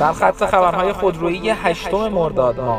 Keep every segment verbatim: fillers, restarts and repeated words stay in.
سرخط خبرهای خودرویی هشتم مرداد ماه.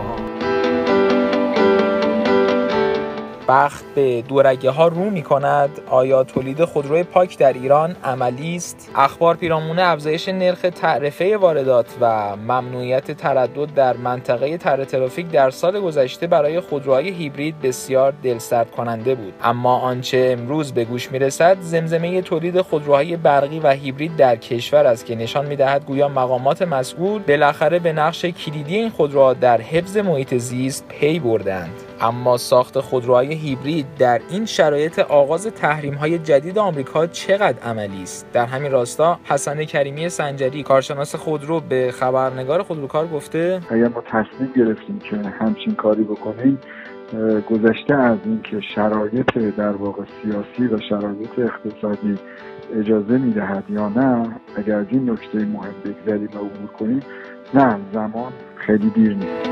بخت به دورگه ها رو می کند. آیا تولید خودروی پاک در ایران عملی است؟ اخبار پیرامون افزایش نرخ تعرفه واردات و ممنوعیت تردد در منطقه طرح ترافیک در سال گذشته برای خودروهای هیبرید بسیار دلسرد کننده بود. اما آنچه امروز به گوش می رسد زمزمه تولید خودروهای برقی و هیبرید در کشور است که نشان می دهد گویا مقامات مسئول بالاخره به نقش کلیدی این خودروها در حفظ محیط زیست پی بردند. اما ساخت خودروهای هیبرید در این شرایط آغاز تحریم‌های جدید آمریکا چقدر عملی است؟ در همین راستا حسن کریمی سنجری کارشناس خودرو به خبرنگار خودروکار گفته اگر ما تصمیم گرفتیم که همچین کاری بکنیم، گذشته از این که شرایط در واقع سیاسی و شرایط اقتصادی اجازه میدهد یا نه، اگر از این نکته مهم بگذریم و عبور کنیم، نه، زمان خیلی دیر نیست.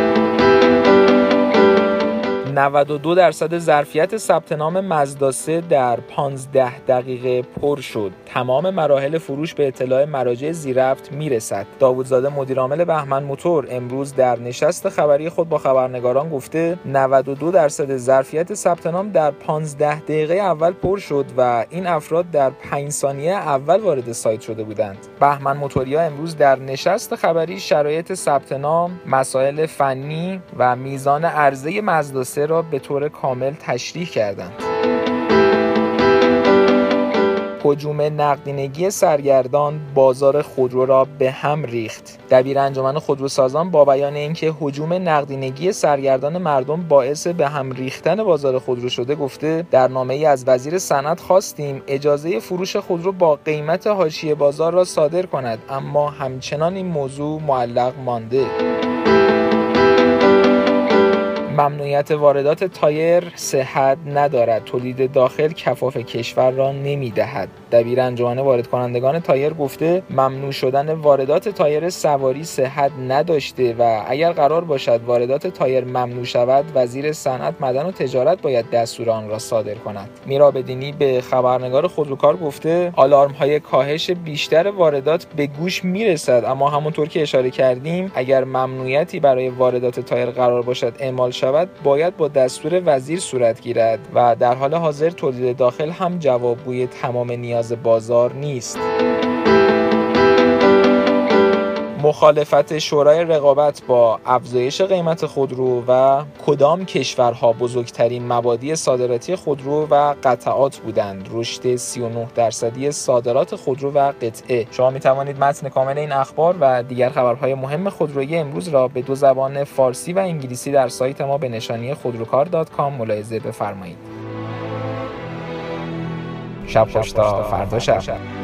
نود و دو درصد ظرفیت ثبت نام مازدا سه در پانزده دقیقه پر شد. تمام مراحل فروش به اطلاع مراجع زیررفت میرسد. داوودزاده مدیرعامل بهمن موتور امروز در نشست خبری خود با خبرنگاران گفته نود و دو درصد ظرفیت ثبت نام در پانزده دقیقه اول پر شد و این افراد در پنج ثانیه اول وارد سایت شده بودند. بهمن موتوریا امروز در نشست خبری شرایط ثبت نام، مسائل فنی و میزان عرضه مازدا سه را به طور کامل تشریح کردند. هجوم نقدینگی سرگردان بازار خودرو را به هم ریخت. دبیر انجمن خودروسازان با بیان اینکه هجوم نقدینگی سرگردان مردم باعث به هم ریختن بازار خودرو شده گفته در نامه‌ای از وزیر صنعت خواستیم اجازه فروش خودرو با قیمت حاشیه بازار را صادر کند، اما همچنان این موضوع معلق مانده. ممنوعیت واردات تایر صحت ندارد. تولید داخل کفاف کشور را نمی‌دهد. دبیر انجمن وارد کنندگان تایر گفته ممنوع شدن واردات تایر سواری صحت نداشته و اگر قرار باشد واردات تایر ممنوع شود، وزیر صنعت، معدن و تجارت باید دستور آن را صادر کند. میرابدینی به خبرنگار خودروکار گفته آلارم‌های کاهش بیشتر واردات به گوش میرسد، اما همونطور که اشاره کردیم اگر ممنوعیتی برای واردات تایر قرار باشد اعمال شود باید با دستور وزیر صورت گیرد و در حال حاضر تولید داخل هم جوابگوی تمام نیاز بازار نیست. مخالفت شورای رقابت با افزایش قیمت خودرو و کدام کشورها بزرگترین مبادی صادراتی خودرو و قطعات بودند. رشد سی و نه درصدی صادرات خودرو و قطعه. شما می توانید متن کامل این اخبار و دیگر خبرهای مهم خودرویی امروز را به دو زبان فارسی و انگلیسی در سایت ما به نشانی خودروکار دات کام ملاحظه بفرمایید. شب خوش تا فردا شب.